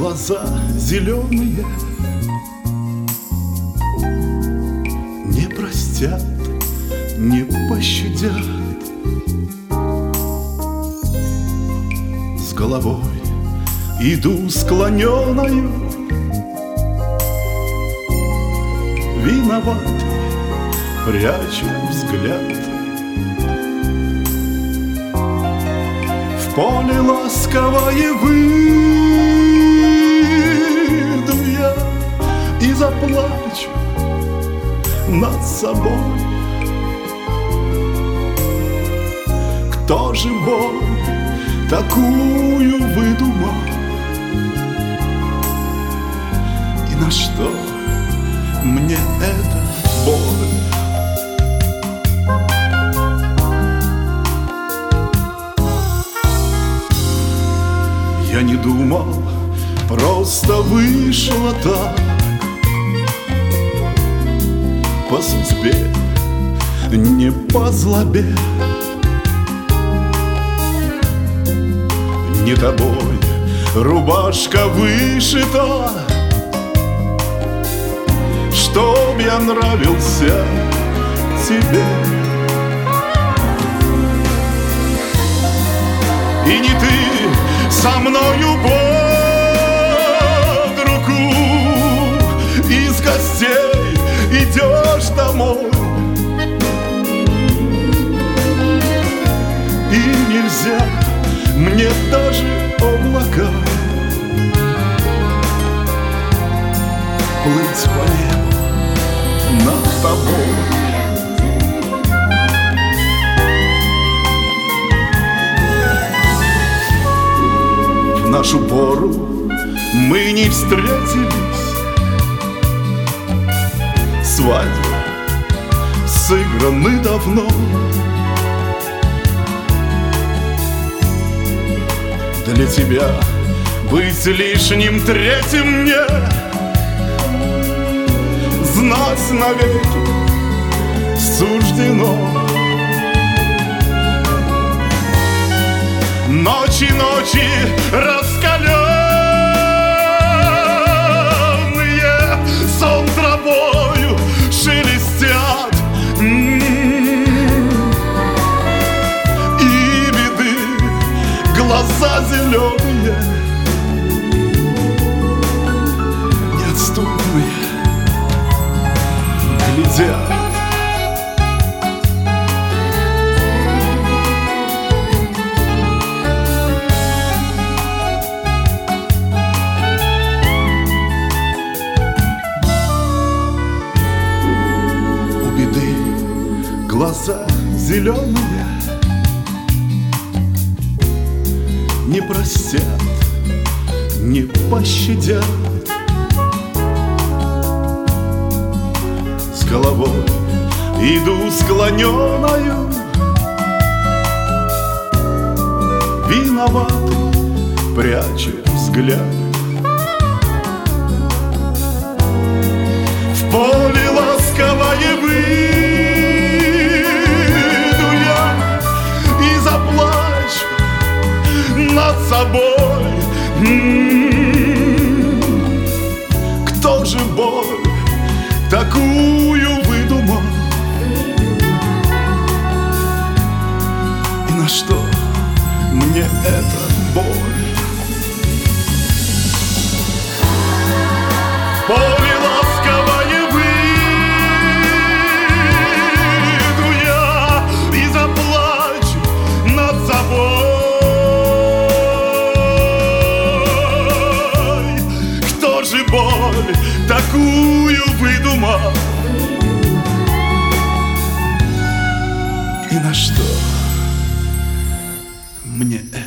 Глаза зеленые не простят, не пощадят. С головой иду склоненою, виноватый, прячу взгляд. В поле ласковое выйду я и заплачу над собой. Кто же боль такую выдумал? И на что мне эта боль? Я не думал, просто вышло так. По судьбе, не по злобе. Не тобой рубашка вышита, чтоб я нравился тебе. И не ты со мною под руку из гостей идешь домой. И нельзя мне даже облака плыть по небу над тобой. В нашу пору мы не встретились, свадьбы сыграны давно. Для тебя быть лишним третьим мне, знать навеки суждено. Ночи, ночи раскаленные, сон травою шелестят. И беды глаза зеленые, неотступные, глядят. Глаза зеленые не простят, не пощадят. С головой иду склоненою, виноватый, прячу взгляд. В поле ласковое заплачу над собой. Кто же боль такую выдумал? И на что мне эта боль? В поле ласковое выйду я и заплачу над собой. Кто же боль такую выдумал? И на что мне это?